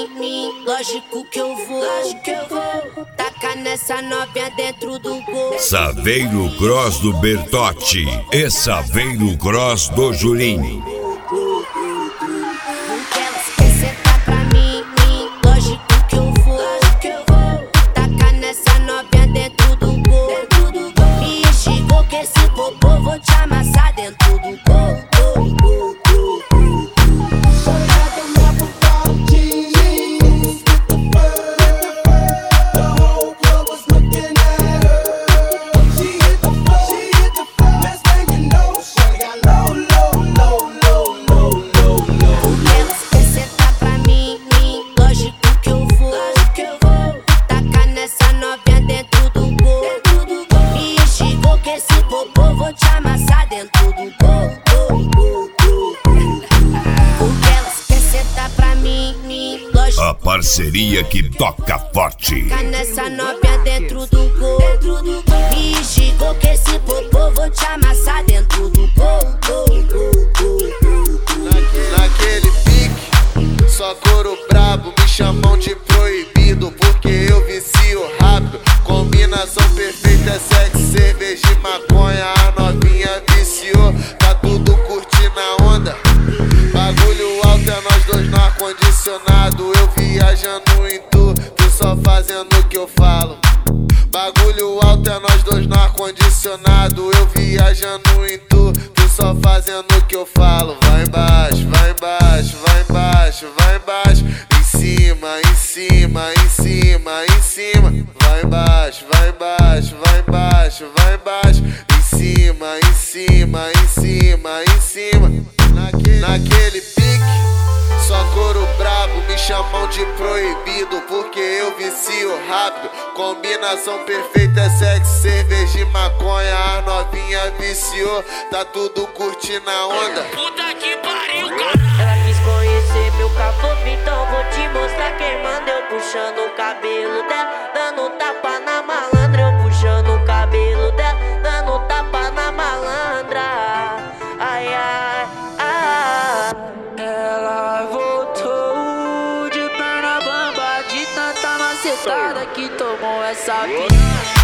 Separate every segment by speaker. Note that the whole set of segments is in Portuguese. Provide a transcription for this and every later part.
Speaker 1: lógico que eu vou. Tacar nessa novinha dentro do gol.
Speaker 2: Saveiro Cross do Bertotti e Saveiro Cross do Julinho.
Speaker 1: Vou te amassar dentro do gol. Vou te amassar dentro do gol. Porque elas querem sentar pra mim, lógico.
Speaker 2: A parceria que toca forte.
Speaker 1: Tacar nessa novinha dentro do gol. Me instigou que esse popô vou te amassar dentro do gol.
Speaker 3: Naquele pique, só couro brabo, me chamam de proibido porque eu vicio rápido. Combinação perfeita é sexo, cerveja e maconha. A novinha viciou, tá tudo curtindo a onda. Bagulho alto é nós dois no ar-condicionado. Eu viajando em tu só fazendo o que eu falo. Bagulho alto é nós dois no ar-condicionado. Eu viajando em tu só fazendo o que eu falo. Vai embaixo, vai embaixo, vai embaixo, vai embaixo. Em cima, em cima, em cima, em cima. Vai embaixo, vai embaixo, vai embaixo, vai embaixo. Em cima, em cima, em cima, em cima. Naquele pique, só couro brabo, me chamam de proibido porque eu vicio rápido. Combinação perfeita é sexo, cerveja e maconha. A novinha viciou, tá tudo curtindo a onda.
Speaker 4: Puta que pariu, cara.
Speaker 5: Ela quis conhecer meu caboclo, então vou te mostrar quem manda. Eu puxando o cabelo dela, dando tapa na malandra. Eu puxando o cabelo dela, dando tapa na malandra. Ai, ai, ai. Ela voltou de perna bamba, de tanta macetada que tomou essa piranha.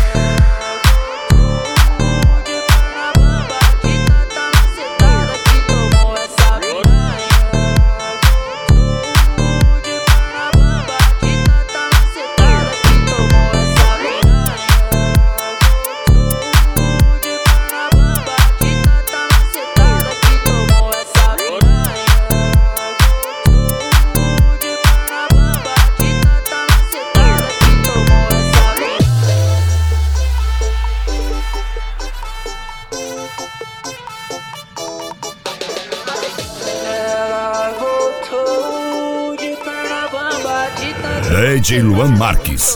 Speaker 2: DJ Luan Marques.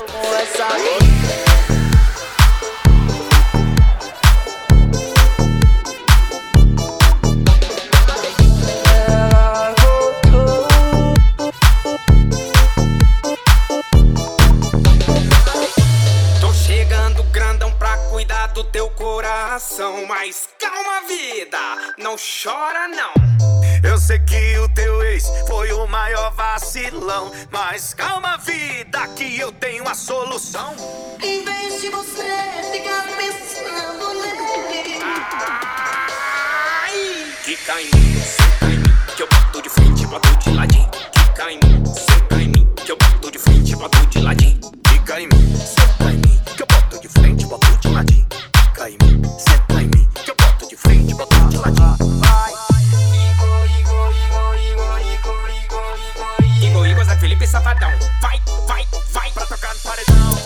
Speaker 4: Tô chegando grandão pra cuidar do teu coração. Mas calma, vida, não chora não. Eu sei que o teu ex foi o maior vacilão, mas calma, vida, que eu tenho a solução.
Speaker 1: Em vez de você ficar pensando nele,
Speaker 4: Quica em mim, senta em mim, que eu boto de frente, boto de ladinho. Quica em mim, senta em mim, que eu boto de frente, boto de ladinho. Quica em mim, senta em mim, que eu boto de frente, boto de ladinho. Quica em mim, senta em mim, que eu boto de frente, boto de ladinho. Igor, Zé Felipe Safadão. Vai, vai, vai pra tocar no paredão.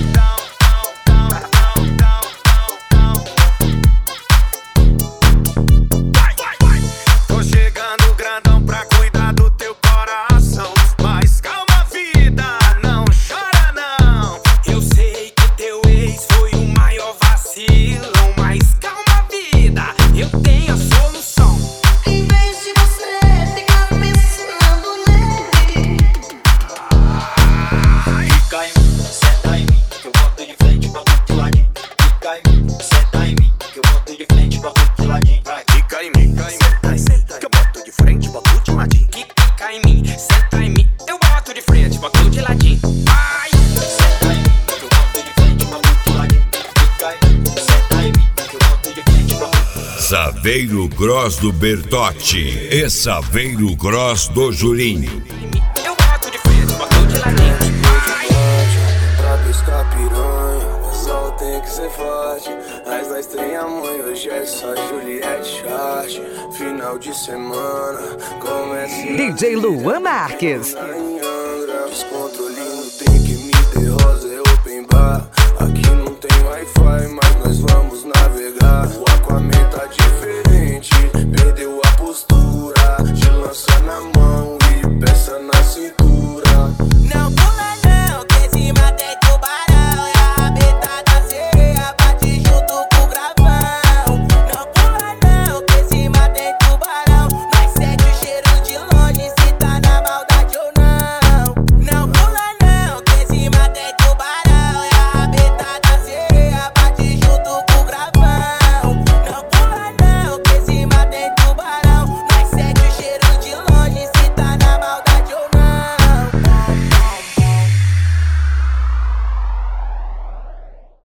Speaker 4: Vai, vai, vai. Tô chegando grandão pra cuidar do teu coração. Mas calma, vida, não chora não. Eu sei que teu ex foi o maior vacilão, mas calma, vida, eu tenho a solução.
Speaker 1: em vez de você ficar pensando nele,
Speaker 4: Fica em mim, senta em mim, que eu boto de frente, boto de ladinho. Fica em mim, senta em mim, que eu boto de frente, boto de ladinho. Fica em mim, senta em mim, que eu boto de frente, boto de ladinho. Fica em mim, senta em mim, eu boto de frente, frente, bota eu de ladinho. Vai! Senta em mim, que eu boto de frente, bota eu de ladinho. Fica aí, senta em mim, que eu boto de frente, bota eu.
Speaker 2: Saveiro Cross do Bertotti e Saveiro Cross do Julinho.
Speaker 4: Eu boto de frente, bota eu de ladinho. Vai!
Speaker 6: Pra pescar piranha, o sol tem que ser forte. Mas nós tem amanhã, hoje é só Juliette Chart. Final de semana, começa
Speaker 7: DJ Luan Marques.
Speaker 6: Descontrole no drink, me dê rosa, é open bar. Aqui não tem Wi-Fi, mas nós vamos navegar. O Aquaman tá diferente, perdeu a postura. De lança na mão e peça na cintura.